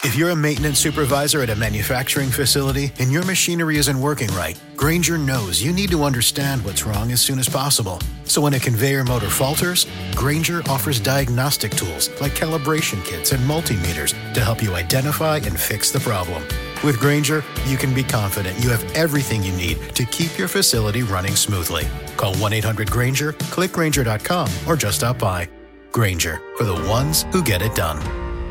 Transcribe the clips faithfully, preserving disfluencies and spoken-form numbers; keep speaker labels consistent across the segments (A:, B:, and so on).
A: If you're a maintenance supervisor at a manufacturing facility and your machinery isn't working right, Grainger knows you need to understand what's wrong as soon as possible. So when a conveyor motor falters, Grainger offers diagnostic tools like calibration kits and multimeters to help you identify and fix the problem. With Grainger, you can be confident you have everything you need to keep your facility running smoothly. Call one eight hundred Grainger, click Grainger dot com, or just stop by. Grainger, for the ones who get it done.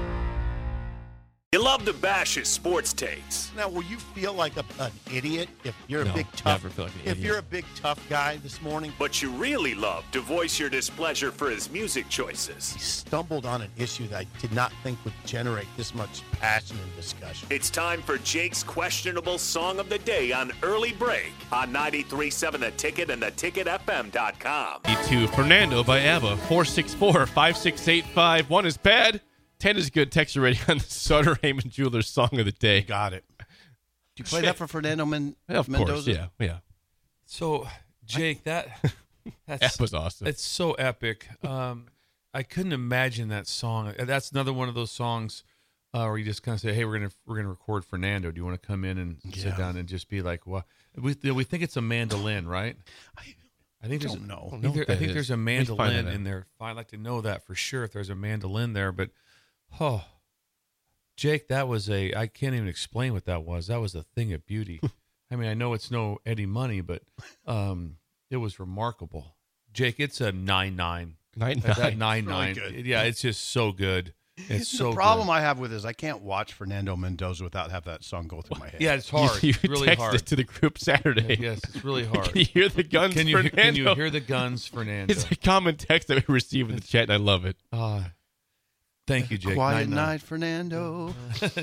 B: You love to bash his sports takes.
C: Now, will you feel like a, an idiot if you're
D: No,
C: a big tough?
D: never feel like an
C: if
D: idiot.
C: you're a big tough guy this morning,
B: But you really love to voice your displeasure for his music
C: he
B: choices.
C: stumbled on an issue that I did not think would generate this much passion and discussion.
B: It's time for Jake's questionable song of the day on Early Break on ninety-three point seven The Ticket and the ticket f m dot com.
D: To Fernando by ABBA, four six four, five six eight five. One is bad, ten is good. Text already on the Sutter Heyman Jewelers song of the day.
C: Got it. Do you play that for Fernando Men-
D: Yeah, of
C: Mendoza?
D: course, yeah, yeah.
E: So, Jake, that that's
D: That was awesome.
E: It's so epic. Um, I couldn't imagine that song. That's another one of those songs uh, where you just kind of say, "Hey, we're gonna we're gonna record Fernando. Do you want to come in and
C: Yeah.
E: sit down and just be like, what?" We we think it's a mandolin, right? I think there's
C: don't know.
E: I think,
D: know
E: there-
D: what
E: I
D: that
E: think
D: is.
E: there's a
D: Let me find
E: mandolin
D: that out.
E: in there. I'd like to know that for sure if there's a mandolin there. But oh, Jake, that was a I can't even explain what that was. That was a thing of beauty. I mean, I know it's no Eddie Money, but um, it was remarkable. Jake, it's a nine nine.
D: Nine
E: That
D: nine.
E: nine
C: Really
E: nine.
C: good.
E: Yeah, it's just so good. It's
C: the
E: so
C: problem
E: good.
C: I have with it is I can't watch Fernando Mendoza without have that song go through my head.
E: Yeah, it's hard.
D: You,
E: it's
D: you
E: really
D: texted
E: hard.
D: it to the group Saturday.
E: Yes, it's really hard.
D: Can you hear the guns,
E: Can you
D: Fernando?
E: can you hear the guns, Fernando?
D: It's a common text that we receive in the chat, and I love it.
E: Uh, thank you, Jake.
C: Quiet
E: Nine, nine.
C: Night, Fernando.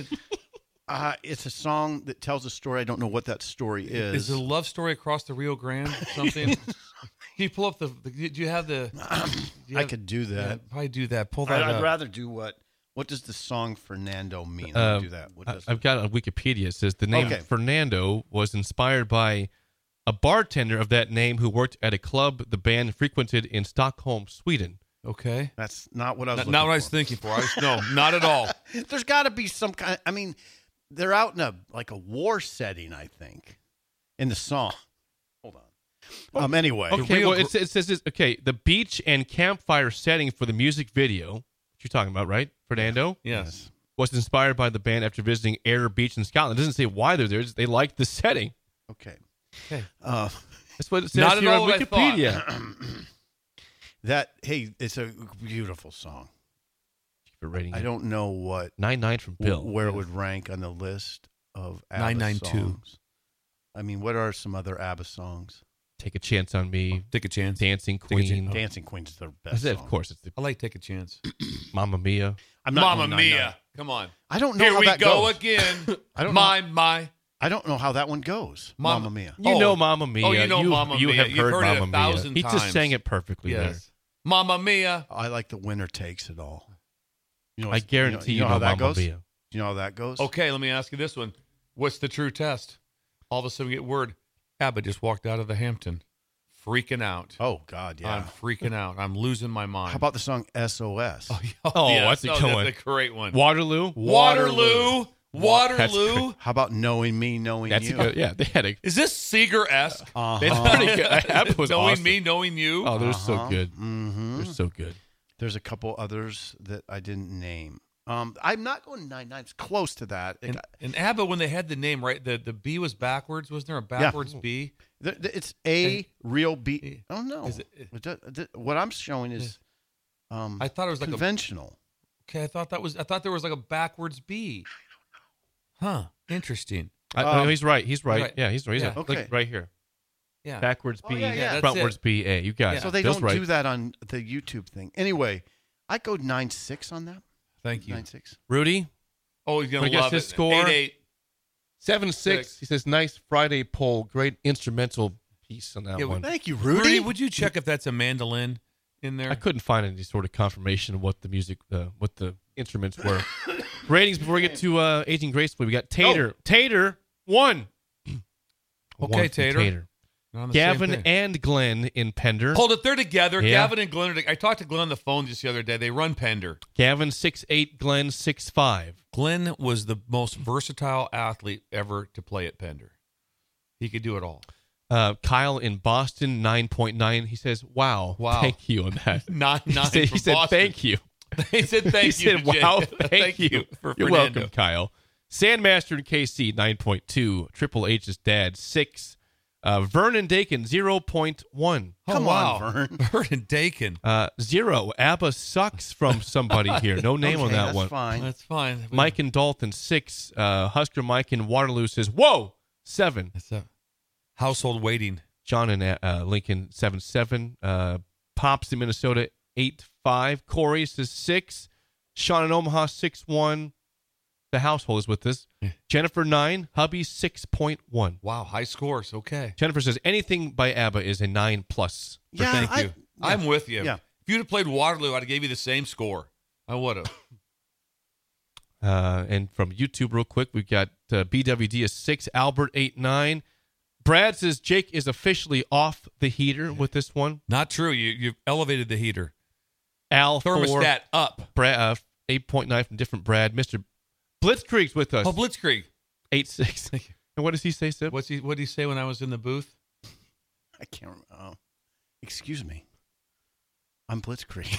C: uh, it's a song that tells a story. I don't know what that story is.
E: Is it a love story across the Rio Grande? Something? Can you pull up the? the do you have the? do you
C: I
E: have-
C: could do
E: yeah,
C: that.
E: probably do that. Pull
C: I'd,
E: that
C: I'd
E: up.
C: rather do what? What does the song Fernando mean? Let me
D: Uh,
C: do that. What
D: I-
C: does
D: I've got it on Wikipedia. It says the name
C: Okay.
D: Fernando was inspired by a bartender of that name who worked at a club the band frequented in Stockholm, Sweden.
E: Okay.
C: That's not what I was.
E: Not,
C: looking
E: not what I was
C: for.
E: thinking for. I was, no, not at all.
C: There's got to be some kind. I mean, they're out in a like a war setting. I think in the song. Hold on. Um. Anyway.
D: Okay,
E: real
D: well,
E: gr-
D: it, says- it says this. Okay, the beach and campfire setting for the music video, what you're talking about, right, Fernando?
E: Yes.
D: Was inspired by the band after visiting Ayr Beach in Scotland. It doesn't say why they're there. Just they liked the setting.
C: Okay.
E: Okay.
C: Uh,
D: That's what it says
E: Not at
D: here
E: all
D: on
E: what I thought.
D: Wikipedia.
C: that hey, it's a beautiful song.
D: For rating
C: I don't know what
D: nine nine from Bill.
C: where it would rank on the list of ABBA
E: nine nine two.
C: songs. I mean, what are some other ABBA songs?
D: Take a chance on me.
E: Take a chance.
D: Dancing
E: Take a chance.
D: Queen.
C: Dancing Queen's their
D: I
C: best.
D: said,
C: song.
D: of course, it's the
E: I like take a chance.
D: Mamma Mia.
C: I'm not
E: Mamma
C: going nine
E: Mia.
C: nine.
E: Come on.
C: I don't know
E: Here
C: how
E: we
C: that
E: go
C: goes.
E: again.
C: I don't
E: my,
C: know.
E: my.
C: I don't know how that one goes.
E: Mamma-
C: Mamma Mia.
D: You
E: Oh.
D: know Mamma Mia.
E: Oh, you know Mamma
D: you
E: Mia.
D: have
E: You've
D: heard,
E: heard it a
D: Mamma
E: thousand
D: Mia. He just
E: times.
D: sang it perfectly
E: Yes. Mamma Mia.
C: I like the winner takes it all. You know,
D: there. I
C: what's-
D: guarantee you
C: know,
D: know,
C: how that
D: Mamma
C: goes.
D: Mia.
C: Do you know how that goes?
E: Okay, let me ask you this one. What's the true test? All of a sudden we get word. ABBA just walked out of the Hampton. Freaking out.
C: Oh God, yeah.
E: I'm freaking out. I'm losing my mind.
C: How about the song S O S?
E: Oh,
D: Oh,
E: yes.
D: that's a
E: No,
D: good one.
E: That's a great one.
D: Waterloo.
E: Waterloo. Waterloo.
C: How about knowing me, knowing
D: That's
C: you?
D: a good. Yeah, they had a.
E: Is this Seeger-esque?
C: Uh-huh.
D: It's pretty good. That was
E: knowing
D: awesome.
E: me, knowing you.
D: Oh, they're so
C: Uh-huh.
D: good.
C: Mm-hmm.
D: They're so good.
C: There's a couple others that I didn't name. Um, I'm not going nine nine. It's close to that. It
E: and,
C: got-
E: and ABBA, when they had the name right, the, the B was backwards. Wasn't there a backwards B?
C: th- th- it's a
E: And-
C: real beat. Oh no!
E: Is it-
C: It does- th- what I'm showing is um,
E: I thought it was like a
C: conventional.
E: Okay, I thought that was. I thought there was like a backwards B. Huh. Interesting.
D: I,
C: Um,
D: no, he's right. He's right.
E: right.
D: Yeah, he's right. He's
E: Yeah.
D: right.
C: Okay.
D: Like right here.
E: Yeah.
D: Backwards
C: Oh,
D: B,
C: yeah, yeah.
E: That's
D: frontwards
E: it.
D: B, A. You got
E: Yeah.
D: it.
C: So they
D: Bill's
C: don't
D: right.
C: do that on the YouTube thing. Anyway, I go nine six on that.
E: Thank you.
C: Nine six.
D: Rudy,
E: Oh, he's gonna
D: Wanna guess
E: love
D: his
E: it.
D: score?
E: Eight eight.
D: seven six.
E: Six.
D: He says, nice Friday poll. Great instrumental piece on that
E: Yeah,
D: one.
C: Thank you,
E: Rudy,
C: Rudy.
E: would you check if that's a mandolin in there?
D: I couldn't find any sort of confirmation of what the music, uh, what the instruments were. Ratings before we get to uh, Aging Gracefully. We got Tater. Tater, one.
E: Okay,
D: One from
E: Tater.
D: Tater.
E: Not on the
D: Gavin
E: same thing.
D: and Glenn in Pender.
E: Hold it, they're together.
D: Yeah.
E: Gavin and Glenn are together. I talked to Glenn on the phone just the other day. They run Pender.
D: Gavin six eight, Glenn six five.
E: Glenn was the most versatile athlete ever to play at Pender. He could do it all.
D: Uh, Kyle in Boston, nine point nine. He says, wow,
E: Wow.
D: thank you on that.
E: Nine,
D: He
E: nine
D: said,
E: from
D: he said
E: Boston.
D: thank you.
E: He said thank
D: he
E: you.
D: said,
E: to Jay.
D: wow, thank, you.
E: for
D: You're
E: Fernando.
D: welcome, Kyle. Sandmaster in K C, nine point two. Triple H's dad, six. Uh, Vernon Dakin, zero point one.
E: Oh,
C: Come
E: wow.
C: on, Vern.
E: Vernon Dakin.
D: Uh, zero. ABBA sucks from somebody here. No name on
C: Okay,
D: that
C: that's
D: one.
C: fine.
E: That's fine.
D: Mike and Dalton, six. Uh, Husker Mike in Waterloo says, whoa, seven.
E: That's a household waiting.
D: John in uh, Lincoln, seven seven. Uh, Pops in Minnesota, eight five. Corey says six. Sean in Omaha, six one. The household is with us.
E: Yeah.
D: Jennifer, nine. Hubby, six point one.
E: Wow, high scores. Okay.
D: Jennifer says anything by ABBA is a nine plus.
C: Yeah,
E: Thank
C: I-
E: you. I'm with you.
C: Yeah.
E: If you'd have played Waterloo, I'd have gave you the same score. I would have.
D: Uh, and from YouTube, real quick, we've got uh, B W D is six. Albert, eight nine. Brad says Jake is officially off the heater with this one.
E: Not true. You you've elevated the heater.
D: Al, four.
E: Thermostat up.
D: Brad, uh, eight point nine from different Brad. Mister Blitzkrieg's with us.
E: Oh, Blitzkrieg.
D: eight six. And what does he say, Sip?
E: What's he? What did he say when I was in the booth?
C: I can't remember. Oh, excuse me. I'm Blitzkrieg.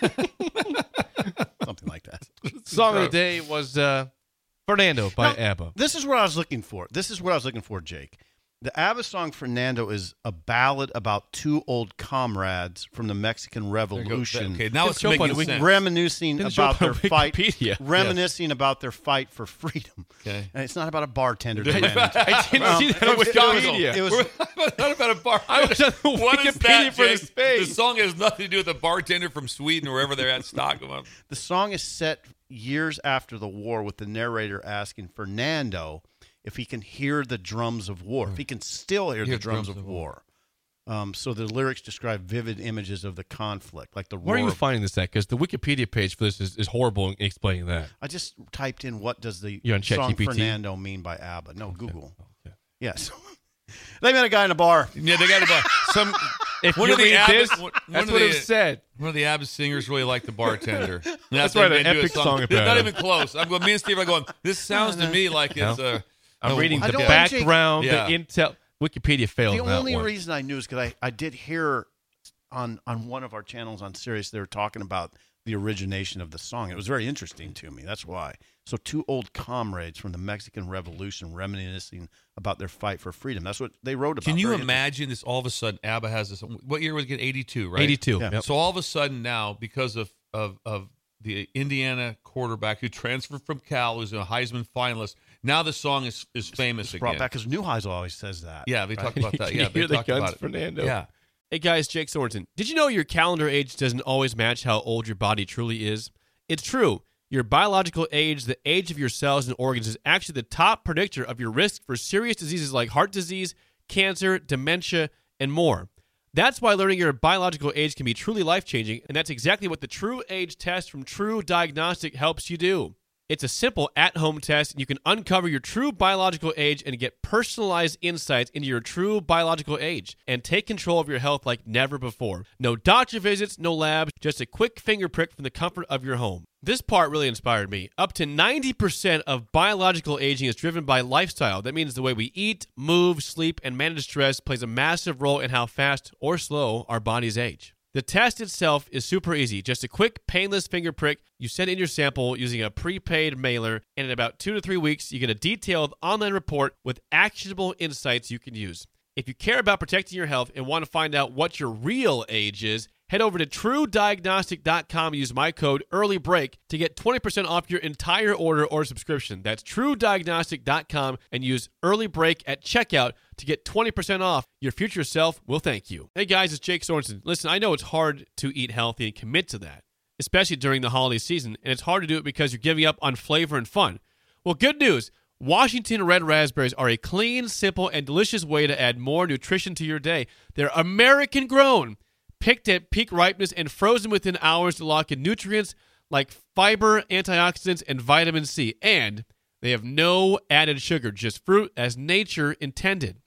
C: Something like that.
D: Song of the day was uh, Fernando by
C: Now,
D: ABBA.
C: This is what I was looking for. This is what I was looking for, Jake. The ABBA song Fernando is a ballad about two old comrades from the Mexican Revolution.
E: Okay, now
D: Good
E: it's
D: show,
E: making
D: buddy. We
E: sense.
C: Reminiscing
D: Didn't show
C: about
D: up on
C: their fight,
D: Wikipedia.
C: reminiscing about their fight for freedom.
E: Okay.
C: And it's not about a bartender.
E: I
C: demanding-
D: I didn't
C: Um,
D: see that on
C: it was-
D: Wikipedia.
C: It was,
E: Not about a bar.
D: I was on the
E: What is
D: Wikipedia
E: that,
D: for
E: Jake?
D: this page.
E: The song has nothing to do with a bartender from Sweden or wherever they're at Stockholm.
C: the song is set years after the war, with the narrator asking Fernando if he can hear the drums of war, if he can still hear
E: Hear
C: the drums, of war. Um, so the lyrics describe vivid images of the conflict, like the
D: Where are
C: roar
D: you
C: of-
D: finding this at? Because the Wikipedia page for this is, is horrible in explaining that.
C: I just typed in what does the
D: You're on
C: song
D: ChatGPT?
C: Fernando mean by ABBA? No, Google.
D: Okay.
C: Yes. They met a guy in a bar.
E: Yeah, they got about some.
D: If
E: One
D: you
E: of the
D: read
E: ABBA
D: this,
E: one-
D: that's
E: one of
D: what
E: the-
D: it said.
E: One of the ABBA singers really liked the bartender.
D: That's
E: They-
D: right,
E: they
D: an
E: do a
D: epic song about
E: Not
D: it.
E: even close. I'm going. Me and Steve are going. This sounds to me like it's. Uh,
D: I'm
E: a-
D: reading
C: I
D: the
C: don't-
D: background,
E: Yeah.
D: the intel. Wikipedia failed
C: The
D: on that
C: only
D: one.
C: reason I knew is because I, I did hear on on one of our channels on Sirius, they were talking about the origination of the song. It was very interesting to me. That's why. So two old comrades from the Mexican Revolution reminiscing about their fight for freedom. That's what they wrote about.
E: Can you
C: Very
E: imagine this? All of a sudden, ABBA has this. What year was it? eighty-two, right?
D: eighty-two.
C: Yeah.
D: Yep.
E: So all of a sudden now, because of of of the Indiana quarterback who transferred from Cal, who's a Heisman finalist, now the song is is famous
C: It's brought
E: again.
C: back because Neuheisel always says that.
E: Yeah, they
C: right?
E: talk about that.
D: Can
E: Yeah,
D: you
E: they
D: hear the
E: talked
D: guns,
E: about it.
D: Fernando?
E: Yeah.
F: Hey guys, Jake Sorensen. Did you know your calendar age doesn't always match how old your body truly is? It's true. Your biological age, the age of your cells and organs, is actually the top predictor of your risk for serious diseases like heart disease, cancer, dementia, and more. That's why learning your biological age can be truly life-changing, and that's exactly what the True Age test from True Diagnostic helps you do. It's a simple at-home test, and you can uncover your true biological age and get personalized insights into your true biological age and take control of your health like never before. No doctor visits, no labs, just a quick finger prick from the comfort of your home. This part really inspired me. Up to ninety percent of biological aging is driven by lifestyle. That means the way we eat, move, sleep, and manage stress plays a massive role in how fast or slow our bodies age. The test itself is super easy. Just a quick, painless finger prick. You send in your sample using a prepaid mailer, and in about two to three weeks, you get a detailed online report with actionable insights you can use. If you care about protecting your health and want to find out what your real age is, head over to true diagnostic dot com and use my code EARLYBREAK to get twenty percent off your entire order or subscription. That's true diagnostic dot com and use EARLYBREAK at checkout to get twenty percent off. Your future self will thank you. Hey guys, it's Jake Sorensen. Listen, I know it's hard to eat healthy and commit to that, especially during the holiday season, and it's hard to do it because you're giving up on flavor and fun. Well, good news. Washington Red Raspberries are a clean, simple, and delicious way to add more nutrition to your day. They're American grown, picked at peak ripeness, and frozen within hours to lock in nutrients like fiber, antioxidants, and vitamin C. And they have no added sugar, just fruit as nature intended.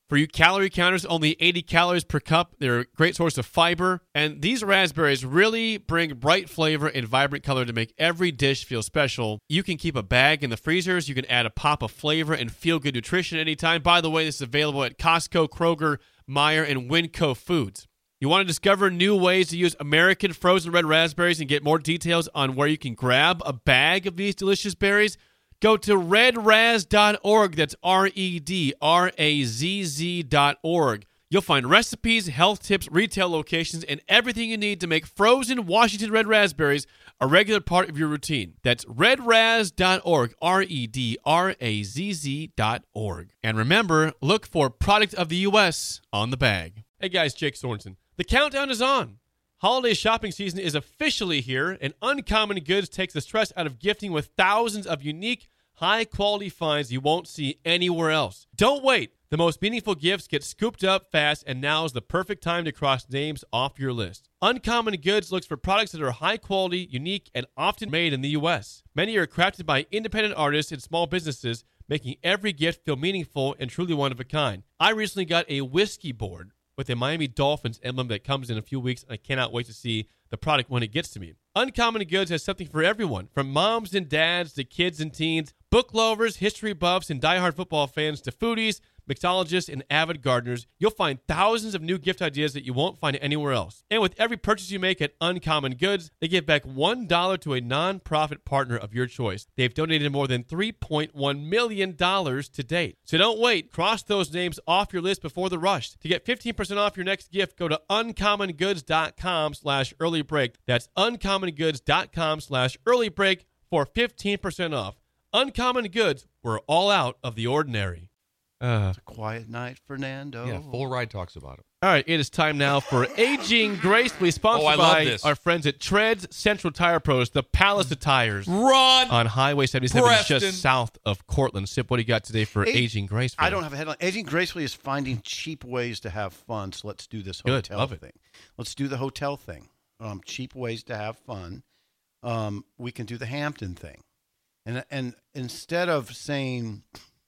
F: For you calorie counters, only eighty calories per cup. They're a great source of fiber. And these raspberries really bring bright flavor and vibrant color to make every dish feel special. You can keep a bag in the freezers. You can add a pop of flavor and feel-good nutrition anytime. By the way, this is available at Costco, Kroger, Meijer, and Winco Foods. You want to discover new ways to use American frozen red raspberries and get more details on where you can grab a bag of these delicious berries? Go to red raz dot org. That's R E D R A Z Z dot org. You'll find recipes, health tips, retail locations, and everything you need to make frozen Washington red raspberries a regular part of your routine. That's red raz dot org, R E D R A Z Z dot org. And remember, look for Product of the U S on the bag. Hey guys, Jake Sorensen. The countdown is on. Holiday shopping season is officially here, and Uncommon Goods takes the stress out of gifting with thousands of unique, high-quality finds you won't see anywhere else. Don't wait. The most meaningful gifts get scooped up fast, and now is the perfect time to cross names off your list. Uncommon Goods looks for products that are high-quality, unique, and often made in the U S. Many are crafted by independent artists and small businesses, making every gift feel meaningful and truly one of a kind. I recently got a whiskey board with a Miami Dolphins emblem that comes in a few weeks, and I cannot wait to see the product when it gets to me. Uncommon Goods has something for everyone, from moms and dads to kids and teens, book lovers, history buffs, and diehard football fans to foodies, mixologists, and avid gardeners. You'll find thousands of new gift ideas that you won't find anywhere else. And with every purchase you make at Uncommon Goods, they give back one dollar to a nonprofit partner of your choice. They've donated more than three point one million dollars to date. So don't wait. Cross those names off your list before the rush. To get fifteen percent off your next gift, go to uncommon goods dot com slash early break. That's uncommon goods dot com slash early break for fifteen percent off. Uncommon Goods, we're all out of the ordinary.
C: Uh, it's a quiet night, Fernando.
E: Yeah, Full Ride talks about it.
F: All right, it is time now for Aging Gracefully, sponsored
E: Oh, I love
F: by
E: this.
F: our friends at Treads Central Tire Pros, the Palace of Tires
E: Run!
F: on Highway seventy-seven,
E: Preston.
F: just south of Cortland. Sip, what do you got today for
C: Hey,
F: Aging Gracefully?
C: I don't have a headline. Aging Gracefully is finding cheap ways to have fun. So let's do this
F: Good,
C: hotel
F: love it.
C: thing. Let's do the hotel thing. Um, cheap ways to have fun. Um, we can do the Hampton thing, and and instead of saying,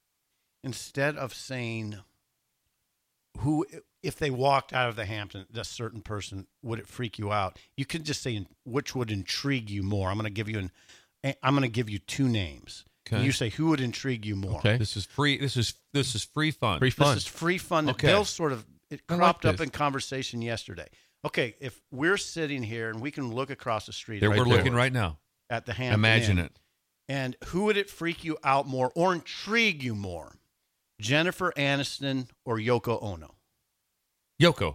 C: instead of saying, who if they walked out of the Hampton, a certain person, would it freak you out? You can just say which would intrigue you more. I'm going to give you an. I'm going to give you two names.
E: Okay.
C: And you say who would intrigue you more.
F: Okay.
E: This is free. This is this is free fun.
F: Free fun.
C: This is free fun. That
E: Okay.
C: Bill sort of it
F: I like
C: cropped up
F: this.
C: in conversation yesterday. Okay, if we're sitting here and we can look across the street,
E: There
C: right
E: we're
C: there
E: looking right now.
C: at the Hampton
E: Imagine
C: Inn,
E: it.
C: And who would it freak you out more or intrigue you more, Jennifer Aniston or Yoko Ono?
E: Yoko.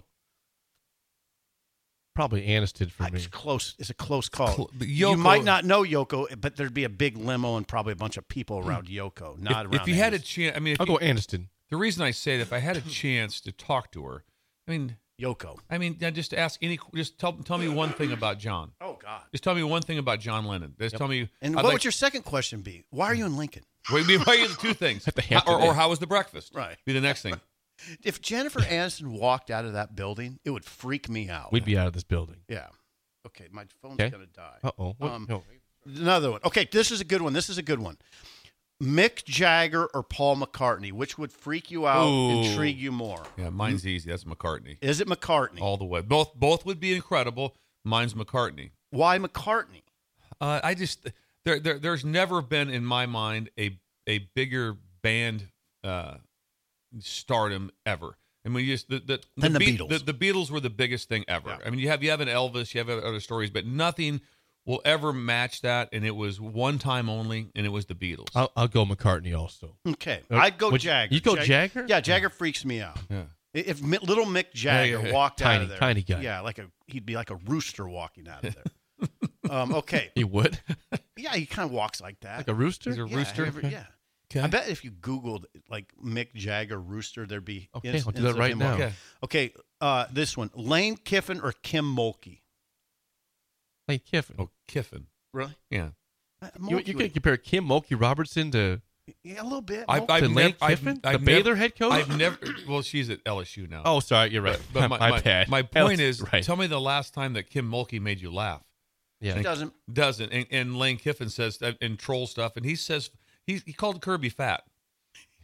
F: Probably Aniston for me.
C: It's close. It's a close call.
E: Cl-
C: you
E: Yoko-
C: might not know Yoko, but there'd be a big limo and probably a bunch of people around Yoko, not
E: If,
C: around.
E: if you had a
C: Aniston.
E: chance, I mean, if
F: I'll
E: you,
F: go Aniston.
E: the reason I say that, if I had a chance to talk to her, I mean,
C: Yoko.
E: I mean, uh, just ask any, just tell tell me one thing about John.
C: Oh God.
E: Just tell me one thing about John Lennon. Just tell me.
C: And
E: I'd
C: what
E: like-
C: would your second question be? Why are you in Lincoln?
E: Wait, wait, wait, the two things.
F: At the
E: How-
F: Hampton
E: or, or
F: Inn.
E: how was the breakfast?
C: Right.
E: Be the next thing.
C: If Jennifer Aniston walked out of that building, it would freak me out.
F: We'd be out of this building.
C: Yeah. Okay, my phone's
F: Okay.
C: gonna die.
F: Uh-oh. What?
C: Um,
F: No.
C: Another one. Okay, this is a good one. This is a good one. Mick Jagger or Paul McCartney? Which would freak you out,
E: Ooh.
C: intrigue you more?
E: Yeah, mine's easy. That's McCartney.
C: Is it McCartney?
E: All the way. Both both would be incredible. Mine's McCartney.
C: Why McCartney?
E: Uh, I just there, there there's never been in my mind a a bigger band uh, stardom ever. I mean, you just the the,
C: Than the
E: Be-
C: Beatles.
E: The, the Beatles were the biggest thing ever.
C: Yeah.
E: I mean, you have you have an Elvis, you have other stories, but nothing will ever match that. And it was one time only, and it was the Beatles.
F: I'll, I'll go McCartney also.
C: Okay,
F: Uh,
C: I'd go
F: would you-
C: Jagger.
F: you go
C: Jag-
F: Jagger?
C: Yeah, Jagger freaks me out.
E: yeah.
C: If Mi- little Mick Jagger
E: Yeah, yeah, yeah.
C: walked out
F: Tiny,
C: of there,
F: tiny guy.
C: yeah, like a he'd be like a rooster walking out of there. um, okay,
F: He would?
C: yeah, he kind of walks like that.
F: Like a rooster?
E: He's a
C: yeah,
E: rooster?
C: every- yeah.
E: Okay.
C: I bet if you Googled like Mick Jagger rooster, there'd be
F: Okay,
C: ins-
F: I'll do that
C: instances of
F: right
C: him
F: now.
C: walking.
E: Okay.
C: Okay, uh, this one: Lane Kiffin or Kim Mulkey?
F: Lane Kiffin.
E: Oh, Kiffin.
C: Really?
E: Yeah.
C: Uh,
F: You,
C: Mulkey
F: you
C: would-
F: can compare Kim Mulkey Robertson to,
C: yeah, a little bit.
E: I,
C: Mulkey.
E: I've
F: to
E: nev-
F: Lane
E: I've-
F: Kiffin,
E: I've
F: the
E: nev-
F: Baylor head coach?
E: I've never. Well, she's at L S U now.
F: Oh, sorry, you're right.
E: But
F: my,
E: my,
F: my bad.
E: my point
F: Else-
E: is,
F: right.
E: tell me the last time that Kim Mulkey made you laugh.
F: yeah.
C: He doesn't.
E: Doesn't. And, and Lane Kiffin says that in troll stuff, and he says he he called Kirby fat.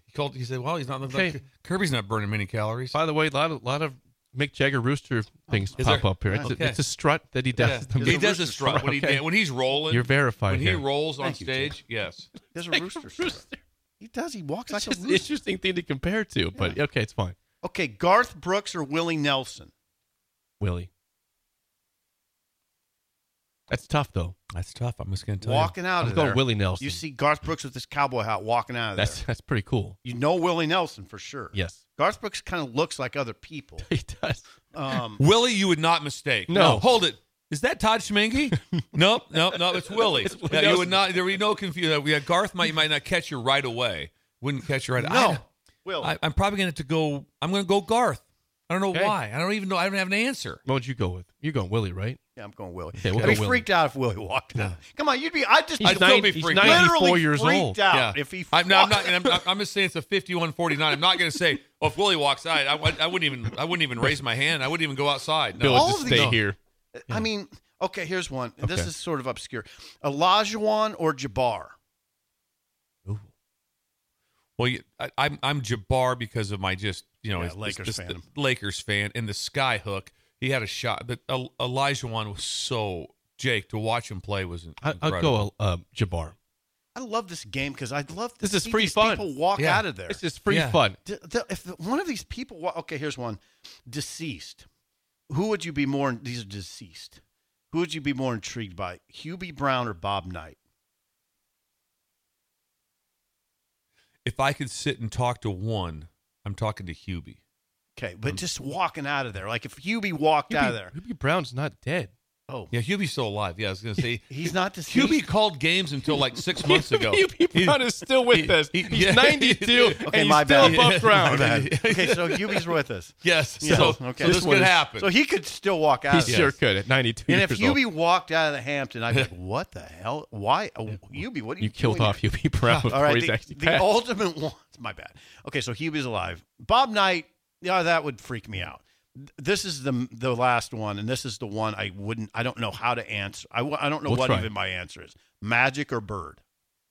E: He called. He said, "Well, he's not.
D: Okay.
E: Kirby's not burning many calories."
D: By the way, a lot of lot of Mick Jagger rooster things
E: Is
D: pop
E: there?
D: up here. It's,
E: Okay.
D: a, it's a strut that he does.
E: Yeah.
D: The
E: He
D: Mick-
E: does a strut when he
D: Okay.
E: when he's rolling.
D: You're verified
E: when he
D: here.
E: rolls on
C: Thank you,
E: stage. Yes.
C: There's a rooster. strut. He does. He walks
D: It's
C: like
D: just
C: a
D: an
C: rooster.
D: interesting thing to compare to, but okay, it's fine.
C: Okay, Garth Brooks or Willie Nelson?
D: Willie. That's tough, though.
E: That's tough. I'm just going to tell
C: Walking out
D: I'm
C: of
D: going
C: there.
D: Willie Nelson.
C: You see Garth Brooks with this cowboy hat walking out of
D: That's
C: there.
D: that's pretty cool.
C: You know Willie Nelson for sure.
D: Yes,
C: Garth Brooks kind of looks like other people.
D: he does.
C: Um,
E: you. Willie, you would not mistake.
D: No.
E: hold it. Is that Todd Schminke? nope, nope, no. It's Willie.
D: It's Willie
E: Yeah, you
D: Nelson.
E: would not. There would be no confusion. Yeah, Garth might you might not catch you right away. Wouldn't catch you right.
C: no,
E: I,
C: Will.
E: I, I'm probably going to go. I'm going to go Garth. I don't know
D: Okay.
E: why. I don't even know. I don't have an answer.
D: What would you go with? You're going Willie, right?
C: yeah, I'm going Willie.
D: Okay, we'll
C: I'd
D: go
C: be
D: Willie.
C: freaked out if Willie walked out. Come on, you'd be. I just.
D: He's,
E: I'd still
D: nine,
E: be
D: he's
E: freaked out.
D: ninety-four
C: literally
D: years
C: freaked
D: old.
C: out
E: Yeah.
C: if he.
E: I'm, no, I'm
C: walked-
E: not. I'm, I'm just saying it's a fifty-one forty-nine. I'm not going to say, oh, if Willie walks out, I, I wouldn't even. I wouldn't even raise my hand. I wouldn't even go outside. No.
D: Bill would
C: all
D: just
C: of
D: stay
C: these-
D: here.
C: I mean, okay, here's one. This
D: Okay.
C: is sort of obscure. Olajuwon or Jabbar?
E: Well, you, I, I'm I'm Jabbar because of my just you know
C: Yeah,
E: his-
C: Lakers
E: this-
C: fan.
E: the Lakers fan and the sky hook. He had a shot, but El- Elijah was so Jake to watch him play was
D: I,
E: incredible.
D: I'll go uh, Jabbar.
C: I love this game because I love to
D: This is
C: see
D: free
C: these
D: fun.
C: people walk
E: Yeah.
C: out of there.
D: It's just free
E: Yeah.
D: fun.
C: D- d- if one of these people, wa- okay, here's one, deceased. Who would you be more? These are deceased. Who would you be more intrigued by, Hubie Brown or Bob Knight?
E: If I could sit and talk to one, I'm talking to Hubie.
C: Okay, but just walking out of there, like if Hubie walked out of there,
D: Hubie Brown's not dead.
C: oh,
E: Yeah, Hubie's still alive. Yeah, I was going to say.
C: he's not deceased.
E: Hubie called games until like six months ago.
D: Hubie
E: He-
D: Brown is still with
E: he-
D: us.
E: he-
D: He's
E: yeah.
D: ninety-two,
C: Okay,
D: and he's
C: my
D: still
C: bad.
D: above
C: My
D: ground.
C: bad. Okay, so Hubie's with us.
E: Yes.
C: Yeah,
E: So,
C: okay.
E: so this
C: This one
E: could
C: is-
E: happen.
C: So he could still walk out.
D: He
C: of there.
D: sure could at ninety-two
C: And
D: years
C: if
D: old.
C: Hubie walked out of the Hampton, I'd be like, "What the hell? Why, oh, Hubie? What are you,
D: You killed
C: doing
D: off
C: here?"
D: Hubie Brown before
C: All right,
D: he's
C: the,
D: actually
C: the
D: passed.
C: ultimate one. My bad. Okay, so Hubie's alive. Bob Knight, yeah, that would freak me out. This is the the last one, and this is the one I wouldn't. I don't know how to answer. I, w- I don't know
D: We'll
C: what
D: try.
C: even my answer is. Magic or Bird?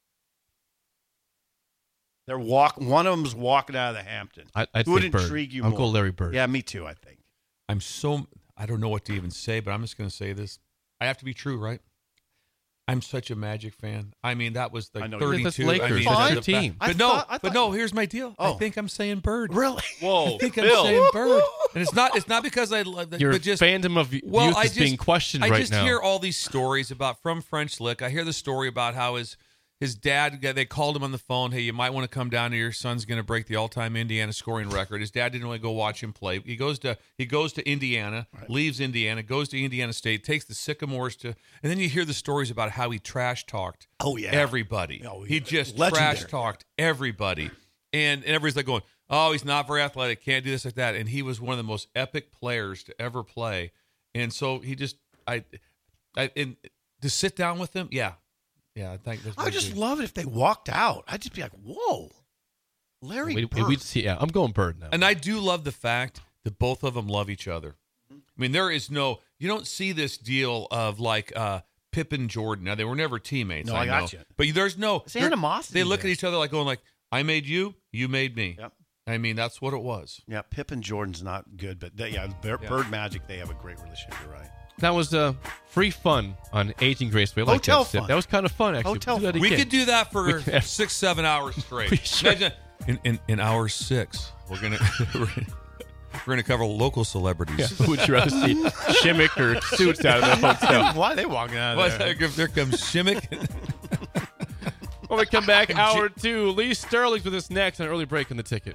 C: They're walk. One of them's walking out of the Hampton.
D: I, I'd
C: Who would
D: say Bird.
C: intrigue you
D: I'll
C: more?
D: go Larry Bird.
C: Yeah, me too. I think.
E: I'm so I don't know what to even say, but I'm just going to say this. I have to be true, right? I'm such a Magic fan. I mean, that was the
C: I know.
E: thirty-two.
D: That's Lakers.
E: I mean,
C: That's
E: the-
D: your team.
E: But
C: I
E: no,
C: thought- I
E: but
C: thought-
E: no. Here's my deal.
C: Oh.
E: I think I'm saying Bird.
C: Really?
F: Whoa,
E: I think I'm
F: Bill.
E: saying Bird, and it's not. It's not because I love that.
D: Your
E: but just
D: fandom of y-
E: well,
D: youth
E: I
D: is
E: just,
D: being questioned
E: I
D: right
E: just
D: now.
E: hear all these stories about from French Lick. I hear the story about how his his dad. They called him on the phone. Hey, you might want to come down here. Your son's going to break the all-time Indiana scoring record. His dad didn't want to go watch him play. He goes to he goes to Indiana, leaves Indiana, goes to Indiana State, takes the Sycamores to, and then you hear the stories about how he trash talked.
C: Oh, yeah.
E: everybody.
C: Oh,
E: He
C: yeah.
E: just
C: Legendary.
E: trash talked everybody. And, and everybody's like going, oh, he's not very athletic, can't do this like that. And he was one of the most epic players to ever play. And so he just, I, I, and to sit down with him, yeah, yeah. I think that's
C: I would just love it if they walked out. I'd just be like, "Whoa, Larry
D: we,
C: Bird."
D: we'd see. Yeah, I'm going Bird now.
E: And I do love the fact that both of them love each other. I mean, there is no, you don't see this deal of like uh, Pippen Jordan. Now they were never teammates.
C: No,
E: I,
C: I
E: know.
C: got you.
E: But there's no
C: It's
E: there-
C: animosity
E: They look
C: there.
E: at each other like going like, I made you, you made me.
C: Yep.
E: I mean, that's what it was.
C: Yeah, Pippen Jordan's not good, but they, yeah, Bird,
E: Yeah.
C: Bird Magic, they have a great relationship. You're right.
D: That was uh, free fun on Aging Gracefully. I like
C: Hotel
D: that, Steph.
C: fun.
D: That was kind of fun, actually.
C: Hotel
D: Do that
C: fun.
E: We
D: again.
E: could do that for
D: We could-
E: six, seven hours straight.
D: We sure-
E: Imagine in, in, in hour six, we're gonna we're gonna cover local celebrities.
D: Yeah, who would you rather see, Shimmick or Suits out of the hotel?
C: Why are they walking out
E: Well,
C: of there?
E: there, there comes Shimmick.
D: When we come back, hour two, Lee Sterling's with us next on Early Break on the Ticket.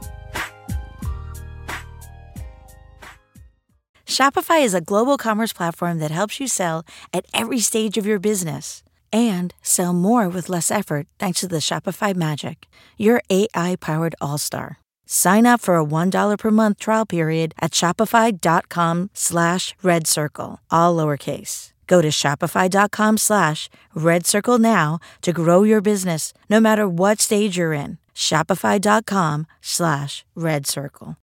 G: Shopify is a global commerce platform that helps you sell at every stage of your business and sell more with less effort thanks to the Shopify magic, your A I-powered all-star. Sign up for a one dollar per month trial period at shopify.com slash red circle, all lowercase. Go to shopify.com slash red circle now to grow your business no matter what stage you're in. Shopify.com slash red circle.